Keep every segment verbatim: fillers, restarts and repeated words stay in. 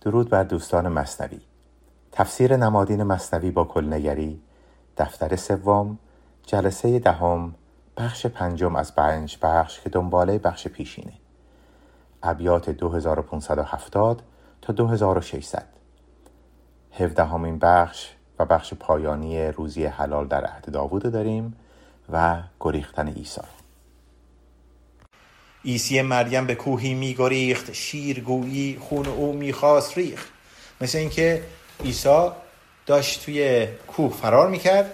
درود بر دوستان مثنوی. تفسیر نمادین مثنوی با کلنگری، دفتر سوم، جلسه دهم، بخش پنجم از پنج بخش که دنباله بخش پیشینه. ابیات دو هزار و پانصد و هفتاد تا دو هزار و ششصد. هفدهمین بخش و بخش پایانی روزی حلال در عهد داوود داریم و گریختن عیسی. عیسی مریم به کوهی می گریخت، شیرگویی خون او می خواست ریخت. مثل اینکه عیسی داشت توی کوه فرار میکرد،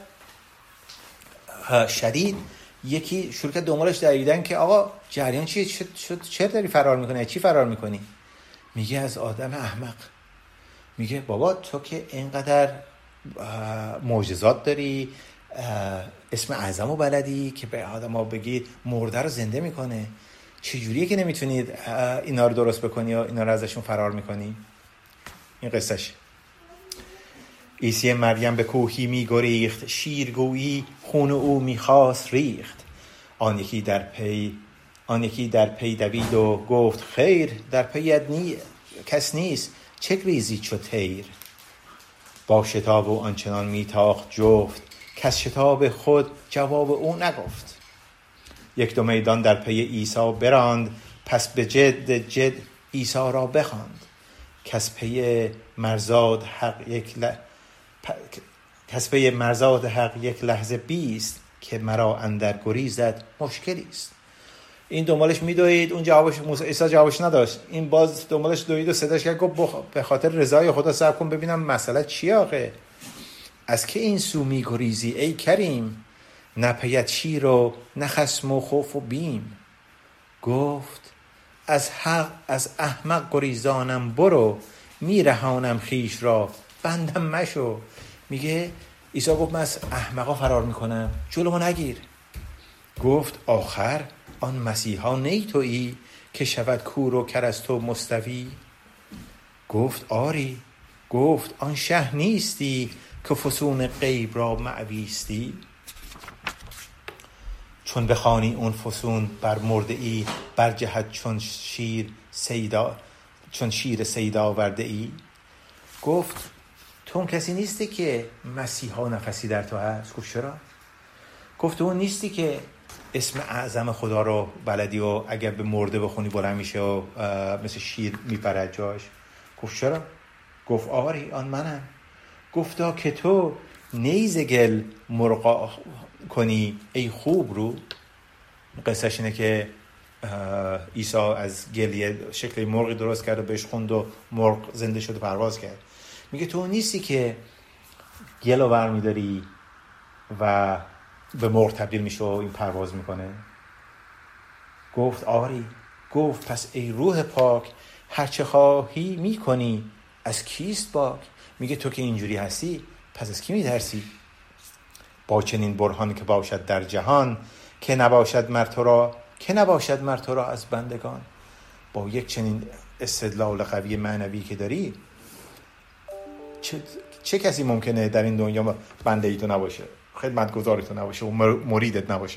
شدید یکی شروع کرد دنبالش دویدن که آقا جریان چیه؟ چرا داری فرار میکنی؟ چی فرار میکنی؟ میگه از آدم احمق. میگه بابا تو که اینقدر معجزات داری، اسم اعظم و بلدی که به آدم ها بگی مرده رو زنده میکنه، چجوریه که نمیتونید اینا رو درست بکنی یا اینا رو ازشون فرار میکنی؟ این قصهش. عیسی مریم به کوهی می گریخت، شیرگویی خون او می خواست ریخت. آن یکی در پی آن یکی در پی دوید و گفت خیر، در پیت نی... کس نیست، چه ریزی چو تیر. با شتاب و آنچنان می تاخت جفت، کس شتاب خود جواب او نگفت. یک دو میدان در پی عیسی براند، پس به جد جد عیسی را بخواند. کس پی مرزاد حق یک ل... پ... کس پی مرزاد حق یک لحظه بیست، که مرا اندر گریزد مشکلی است. این دنبالش میدوید، اون جوابش موسی عیسی جوابش نداشت. این باز دنبالش دوید و صداش کرد، گفت بخ... به خاطر رضای خدا صبر کن ببینم مسئله چیه آخه. از که این سو میگریزی ای کریم، نه پیت شیر و نه خصم و خوف و بیم. گفت از حق از احمق گریزانم برو، میرهانم خیش را بندم مشو. میگه عیسی گفت من از احمقا فرار میکنم، جلومو نگیر. گفت آخر آن مسیحا نی تویی، که شود کور و کر از تو مستوی. گفت آری. گفت آن شه نیستی، که فسون غیب را مأویستی. چون بخوانی اون فسون بر مرده ای، بر جهت چون شیر سیدا چون شیر سیدا ورده ای. گفت تو اون کسی نیستی که مسیحا نفسی در تو هست؟ گفت چرا؟ گفت تو اون نیستی که اسم اعظم خدا رو بلدی و اگر به مرده بخونی بلند میشه و مثل شیر میپرد جاش؟ گفت چرا؟ گفت آری آن منم. گفتا که تو نیز گل مرغا کنی ای خوب رو. قصهش اینه که عیسی از گل شکل مرغی درست کرد و بهش خوند و مرغ زنده شد و پرواز کرد. میگه تو نیستی که گل رو برمی داری و به مرغ تبدیل میشه و این پرواز میکنه؟ گفت آری. گفت پس ای روح پاک، هرچه خواهی میکنی، از کیست باک؟ میگه تو که اینجوری هستی، پس از کی میترسی؟ با چنین برهان که باشد در جهان، که نباشد مر تو را که نباشد مر تو را از بندگان. با یک چنین استدلال قوی معنوی که داری، چه, چه کسی ممکنه در این دنیا بنده ای تو نباشه، خدمتگزار تو نباشه و مریدت نباشه؟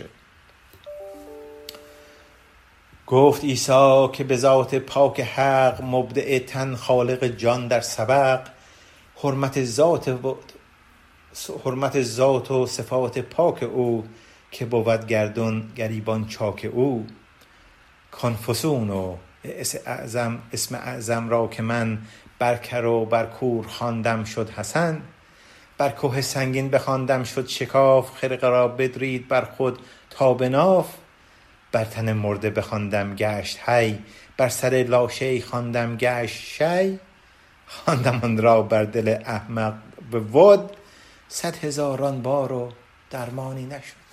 گفت عیسی که به ذات پاک حق، مبدع تن خالق جان در سبق. حرمت ذات و حرمت ذات و صفات پاک او، که بود گردون گریبان چاک او. کانفسون و اسم اعظم اسم اعظم را که من، بر کر و بر کور خواندم شد حسن. بر کوه سنگین بخواندم شد شکاف، خرقه را بدرید بر خود تا به ناف. بر تن مرده بخواندم گشت حی، بر سر لاشه خواندم گشت شی. خواندم آن را بر دل احمق به ود، صد هزاران بار و درمانی نشد.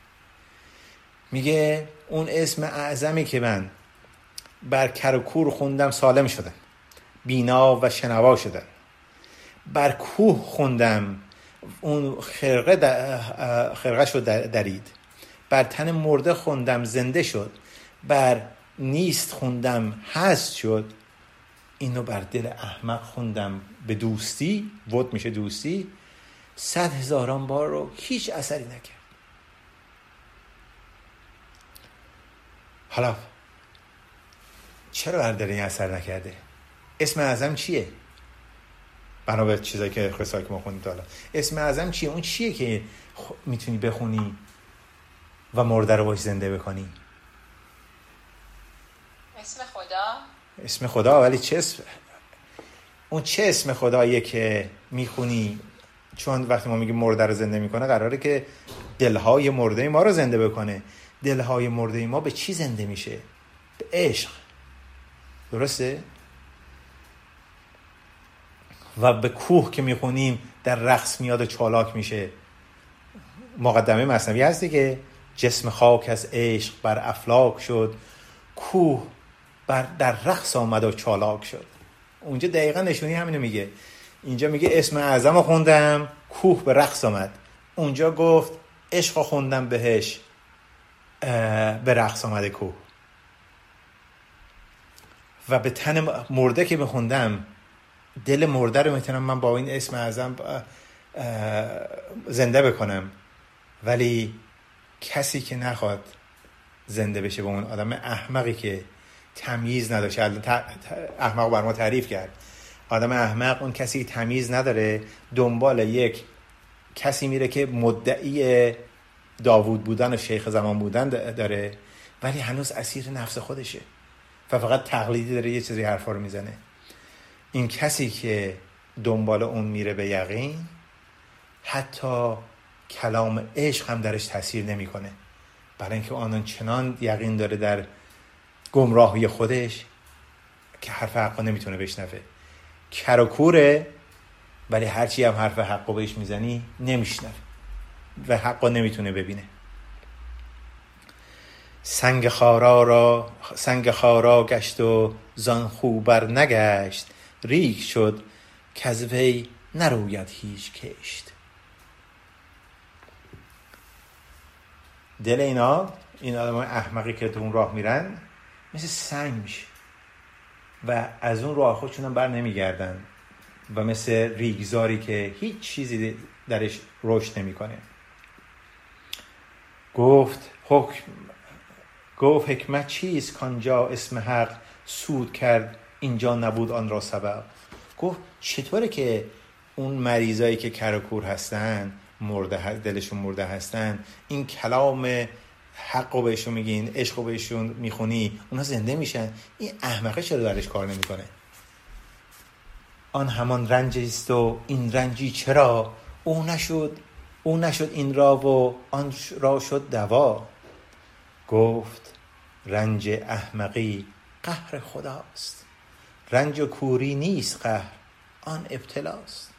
میگه اون اسم اعظمی که من بر کر و کور خوندم سالم شدن، بینا و شنوا شدن. بر کوه خوندم، اون خرقه خرقه شد درید. بر تن مرده خوندم زنده شد. بر نیست خوندم هست شد. اینو بر دل احمق خوندم به دوستی، ود میشه دوستی، صد هزاران بار رو هیچ اثری نکرد. حالا چرا بر دل این اثر نکرده؟ اسم اعظم چیه؟ بنا به چیزایی که قصه‌ای که ما خوندیم تا حالا. اسم اعظم چیه؟ اون چیه که خ... میتونی بخونی و مرده رو باش زنده بکنی؟ اسم خدا. اسم خدا. ولی چه اسم؟ اون چه اسم خداییه که میخونی؟ چون وقتی ما میگیم مرده رو زنده میکنه، قراره که دلهای مرده ما رو زنده بکنه. دلهای مرده ما به چی زنده میشه؟ به عشق. درسته؟ و به کوه که میخونیم در رقص میاد و چالاک میشه. مقدمه مثنوی هستی که جسم خاک از عشق بر افلاک شد، کوه بر در رقص آمد و چالاک شد. اونجا دقیقا نشونی همینو میگه. اینجا میگه اسم اعظم رو خوندم، کوه به رقص آمد. اونجا گفت عشق رو خوندم بهش، به رقص آمده کوه. و به تن مرده که بخوندم، دل مرده رو میتونم من با این اسم اعظم زنده بکنم. ولی کسی که نخواد زنده بشه، با اون آدم احمقی که تمیز نداشت، احمق بر ما تعریف کرد. آدم احمق اون کسی که تمیز نداره، دنبال یک کسی میره که مدعی داوود بودن و شیخ زمان بودن داره، ولی هنوز اسیر نفس خودشه و فقط تقلیدی داره، یه چیزی حرفا رو میزنه. این کسی که دنبال اون میره به یقین، حتی کلام عشق هم درش تاثیر نمیکنه، برای اینکه آن چنان یقین داره در گمراهی خودش که حرف حقا نمیتونه بشنوه. کر و کوره، ولی هرچی هم حرف حقا بهش میزنی نمیشنوه و حقا نمیتونه ببینه. سنگ خارا را سنگ خارا گشت و زان خوبر نگشت، ریگ شد که از وی نروید هیچ کشت. دل اینا، این آدم احمقی که تو اون راه میرن، مثل سنگ میشه و از اون راه خودشون هم بر نمیگردن و مثل ریگزاری که هیچ چیزی درش رشد نمیکنه. گفت حکم گفت حکمت چیست کانجا اسم حق سود کرد، اینجا نبود آن را سبب. گفت چطوره که اون مریضایی که کرکور هستن، مرده دلشون مرده هستن، این کلام حق رو بهشون میگین، عشق رو بهشون میخونی، اونا زنده میشن؟ این احمقه چرا درش کار نمیکنه؟ آن همان رنجی است و این رنجی چرا، او نشد او نشد این را و آن را شد دوا. گفت رنج احمقی قهر خداست، رنج و کوری نیست قهر، آن ابتلاست.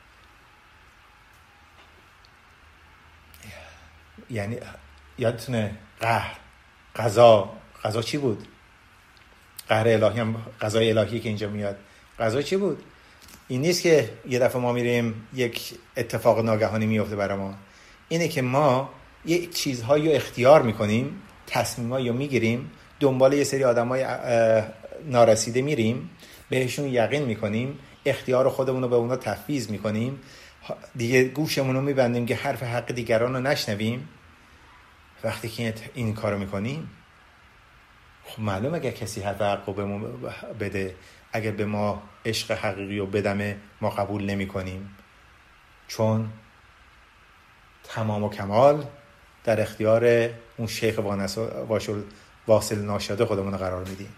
یعنی یادتونه قهر، قضا، قضا چی بود؟ قهر الهی هم قضای الهی که اینجا میاد. قضا چی بود؟ این نیست که یه دفعه ما میریم یک اتفاق ناگهانی میفته برای ما. اینه که ما یه چیزهایی رو اختیار میکنیم، تصمیمایی رو میگیریم، دنبال یه سری آدمای نارسیده میریم، بهشون یقین میکنیم، اختیار خودمون رو به اونا تفویض میکنیم، دیگه گوشمون رو میبندیم که حرف حق دیگران رو نشنویم. وقتی که این کارو میکنیم، خب معلومه اگه کسی حرف حق رو بهمون بده، اگه به ما عشق حقیقی رو بدمه، ما قبول نمی کنیم، چون تمام و کمال در اختیار اون شیخ واصل ناشده خودمون قرار میدیم.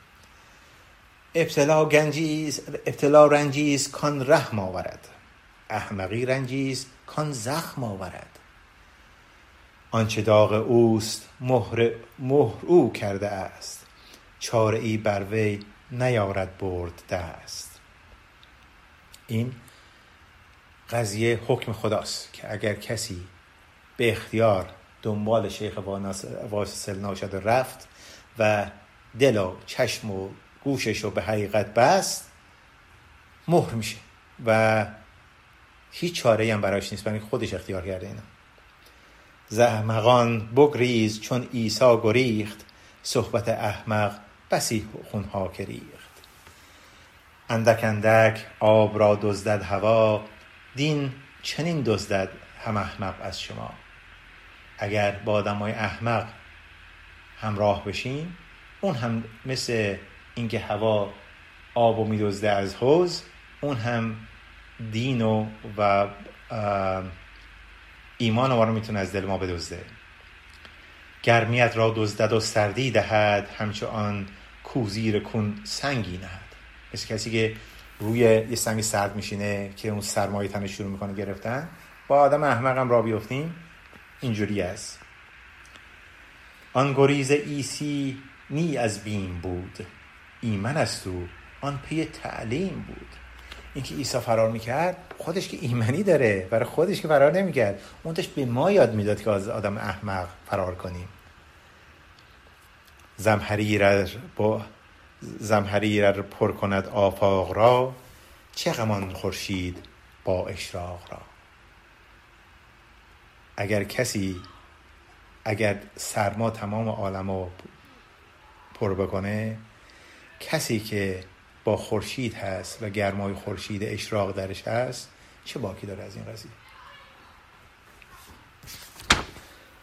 ابتلا گنجیز ابتلا رنجیز کان رحم آورد، احمقی رنجیز کان زخم آورد. آنچه داغ اوست مهر مهر او کرده است، چاره ای بر وی نیارد برد دست. این قضیه حکم خداست که اگر کسی به اختیار دنبال شیخ واصل ناشده رفت و دل و چشم و گوشش رو به حقیقت بست، مهر میشه و هیچ چاره‌ای هم براش نیست، برای خودش اختیار کرده. اینا زحمقان بگریز چون عیسی گریخت، صحبت احمق بسی خونها که ریخت. اندک اندک آب را دزدد هوا، دین چنین دزدد هم احمق از شما. اگر با آدمای احمق همراه بشین، اون هم مثل اینکه هوا آبو میدزده از حوض، اون هم دین و و ایمان ما رو میتونه از دل ما بدزده. گرمیت را دزدد و سردی دهد، همچون آن کو زیر کون سنگی نهد. مثل کسی که روی یه سنگ سرد میشینه که اون سرمایه تنش شروع میکنه گرفتن. با آدم احمق هم را بیفتیم اینجوری است. آن گریز عیسی نی از بیم بود، ایمن است او آن پی تعلیم بود. این که عیسی فرار میکرد خودش که ایمنی داره، برای خودش که فرار نمیکرد، اون داشت به ما یاد میداد که از آدم احمق فرار کنیم. زمهریر را با زمهریر را پر کند آفاق را، چه غمان خورشید با اشراق را. اگر کسی اگر سرما تمام عالم رو پر بکنه، کسی که با خورشید هست و گرمای خورشید اشراق درش هست چه باکی داره از این قضیه.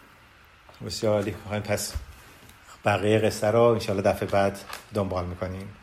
بسیار عالی. پس بقیه قصه رو انشاءالله دفعه بعد دنبال میکنیم.